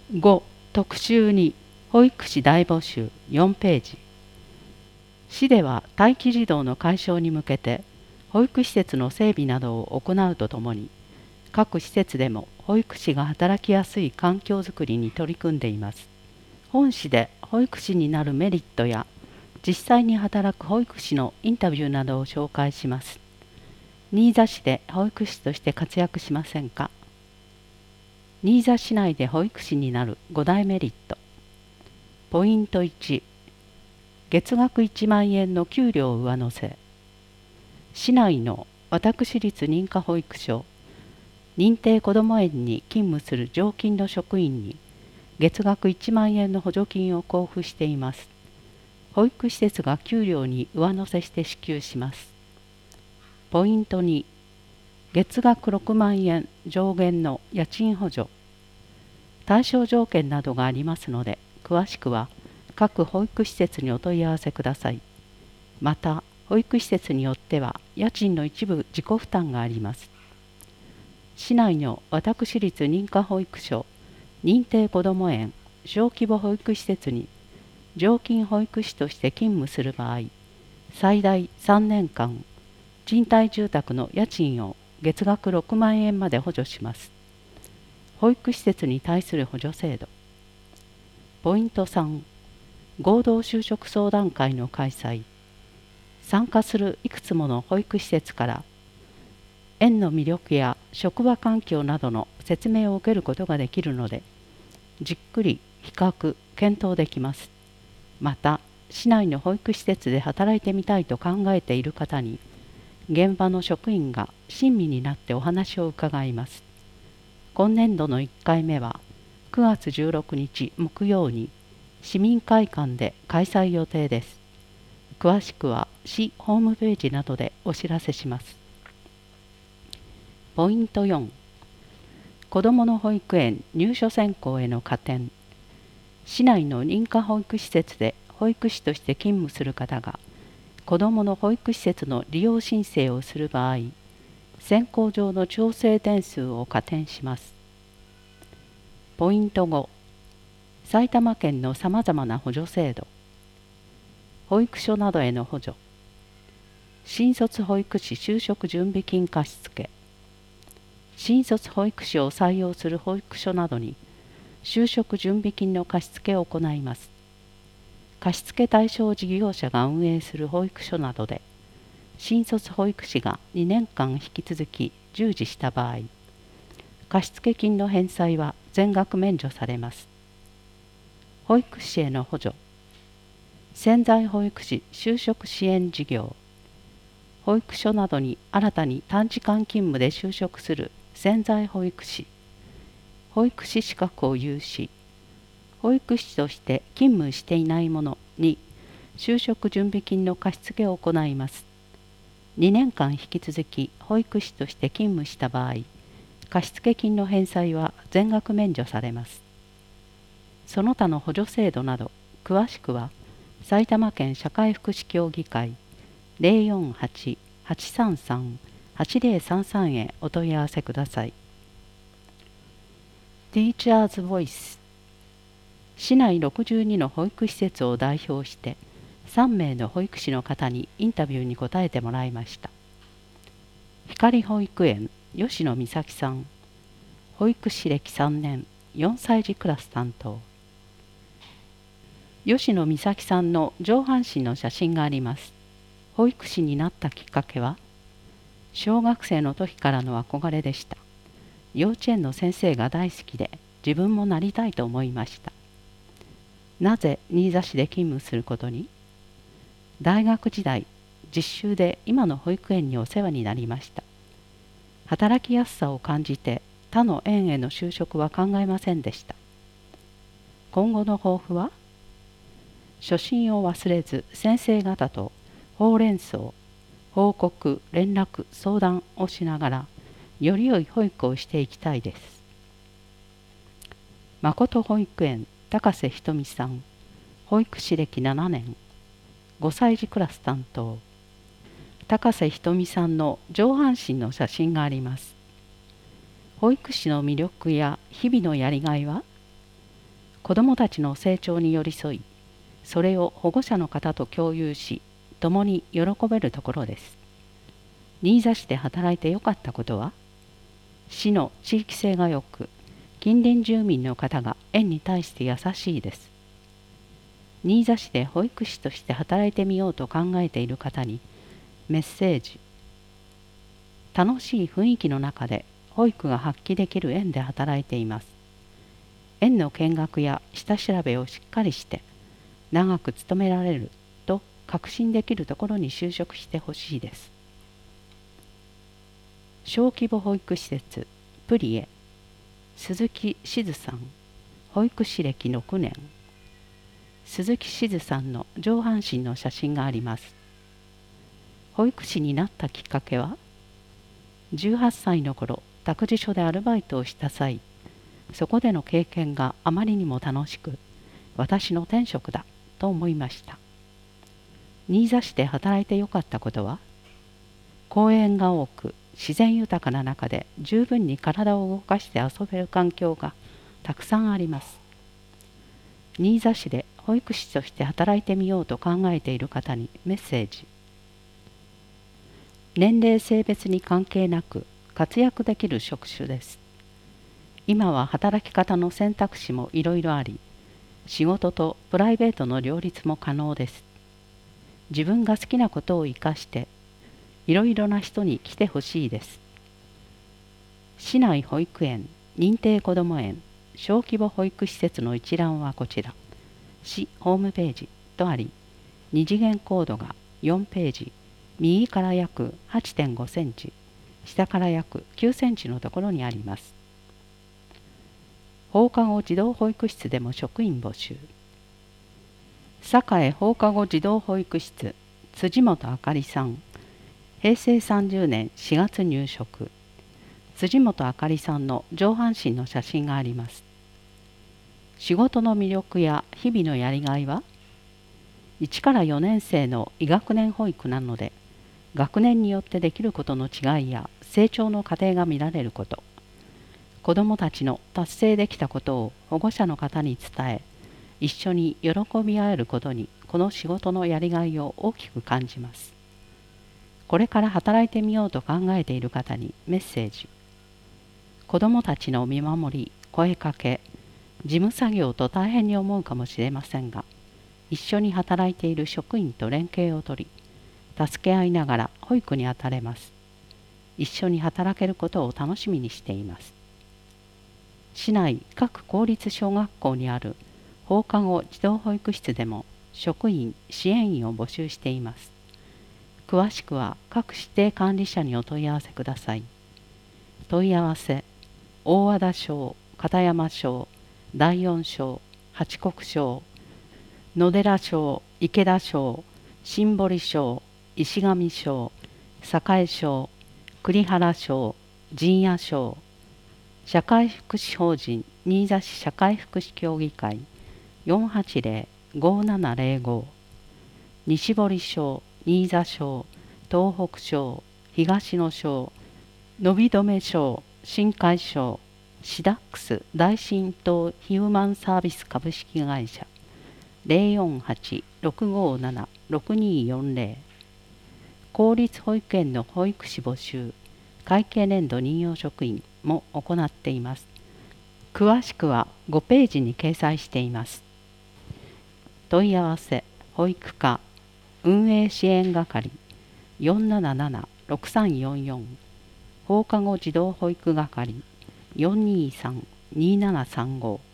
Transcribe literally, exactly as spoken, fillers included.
ご特集に保育士大募集よんページ。市では待機児童の解消に向けて保育施設の整備などを行うとともに、各施設でも保育士が働きやすい環境づくりに取り組んでいます。本誌で保育士になるメリットや実際に働く保育士のインタビューなどを紹介します。新座市で保育士として活躍しませんか？新座市内で保育士になるご大メリット。ポイントいち、月額いちまんえんの給料上乗せ。市内の私立認可保育所、認定こども園に勤務する常勤の職員に月額いちまんえんの補助金を交付しています。保育施設が給料に上乗せして支給します。ポイントに、月額ろくまんえん上限の家賃補助。対象条件などがありますので、詳しくは各保育施設にお問い合わせください。また、保育施設によっては家賃の一部自己負担があります。市内の私立認可保育所、認定こども園、小規模保育施設に常勤保育士として勤務する場合、最大さんねんかん、賃貸住宅の家賃を月額ろくまんえんまで補助します。保育施設に対する補助制度。ポイントさん、合同就職相談会の開催。参加するいくつもの保育施設から園の魅力や職場環境などの説明を受けることができるので、じっくり比較・検討できます。また、市内の保育施設で働いてみたいと考えている方に、現場の職員が親身になってお話を伺います。今年度のいっかいめはくがつじゅうろくにち木曜に市民会館で開催予定です。詳しくは市ホームページなどでお知らせします。ポイントよん、子どもの保育園入所選考への加点。市内の認可保育施設で保育士として勤務する方が子どもの保育施設の利用申請をする場合、選考上の調整点数を加点します。ポイントご、埼玉県のさまざまな補助制度。保育所などへの補助。新卒保育士就職準備金貸付。新卒保育士を採用する保育所などに就職準備金の貸付を行います。貸付対象事業者が運営する保育所などで、新卒保育士がにねんかん引き続き従事した場合、貸付金の返済は全額免除されます。保育士への補助。潜在保育士就職支援事業。保育所などに新たに短時間勤務で就職する潜在保育士。保育士資格を有し、保育士として勤務していない者に就職準備金の貸付を行います。にねんかん引き続き保育士として勤務した場合、貸付金の返済は全額免除されます。その他の補助制度など、詳しくは埼玉県社会福祉協議会 ゼロよんはち はちさんさん はちゼロさんさん へお問い合わせください。Teachers Voice。市内ろくじゅうにの保育施設を代表してさんめいの保育士の方にインタビューに答えてもらいました。光保育園吉野美咲さん、保育士歴さんねん、よんさい児クラス担当。吉野美咲さんの上半身の写真があります。保育士になったきっかけは、小学生の時からの憧れでした。幼稚園の先生が大好きで自分もなりたいと思いました。なぜ新座市で勤務することに？大学時代、実習で今の保育園にお世話になりました。働きやすさを感じて他の園への就職は考えませんでした。今後の抱負は？初心を忘れず先生方とほうれん草、報告、連絡、相談をしながらより良い保育をしていきたいです。誠保育園高瀬ひとみさん、保育士歴ななねん、ごさい児クラス担当。高瀬ひとみさんの上半身の写真があります。保育士の魅力や日々のやりがいは？ 子どもたちの成長に寄り添い、それを保護者の方と共有し、共に喜べるところです。新座市で働いてよかったことは、市の地域性がよく、近隣住民の方が園に対して優しいです。新座市で保育士として働いてみようと考えている方にメッセージ。楽しい雰囲気の中で保育が発揮できる園で働いています。園の見学や下調べをしっかりして長く勤められると確信できるところに就職してほしいです。小規模保育施設プリエ鈴木しずさん、保育士歴ろくねん。鈴木しずさんの上半身の写真があります。保育士になったきっかけは、じゅうはっさいの頃、託児所でアルバイトをした際、そこでの経験があまりにも楽しく、私の天職だと思いました。新座市で働いてよかったことは、公園が多く、自然豊かな中で十分に体を動かして遊べる環境がたくさんあります。新座市で保育士として働いてみようと考えている方にメッセージ。年齢性別に関係なく活躍できる職種です。今は働き方の選択肢もいろいろあり、仕事とプライベートの両立も可能です。自分が好きなことを生かしていろいろな人に来てほしいです。市内保育園、認定こども園、小規模保育施設の一覧はこちら。市ホームページとあり、二次元コードがよんページ、右から約 はちてんごセンチ、下から約きゅうセンチのところにあります。放課後児童保育室でも職員募集。栄放課後児童保育室、辻本あかりさん、へいせいさんじゅうねんしがつ入職。辻本あかりさんの上半身の写真があります。仕事の魅力や日々のやりがいは、いちからよねん生の医学年保育なので、学年によってできることの違いや成長の過程が見られること、子どもたちの達成できたことを保護者の方に伝え、一緒に喜び合えることにこの仕事のやりがいを大きく感じます。これから働いてみようと考えている方にメッセージ。子どもたちの見守り、声かけ、事務作業と大変に思うかもしれませんが、一緒に働いている職員と連携をとり、助け合いながら保育に当たれます。一緒に働けることを楽しみにしています。市内各公立小学校にある放課後児童保育室でも職員・支援員を募集しています。詳しくは各指定管理者にお問い合わせください。問い合わせ、大和田小、片山小、第四小、八国小、野寺小、池田小、新堀小、石上小、栄小、栗原小、陣屋小、社会福祉法人新座市社会福祉協議会 よんはちゼロ ごーななゼロご、西堀小、新座小、東北小、東野小、伸び止小、新海小、シダックス大新東ヒューマンサービス株式会社 ゼロよんはち ろくごーなな ろくにーよんゼロ、公立保育園の保育士募集、会計年度任用職員も行っています。詳しくはごページに掲載しています。問い合わせ、保育課、運営支援係よんなななな ろくさんよんよん、放課後児童保育係よんにーさん にーななさんご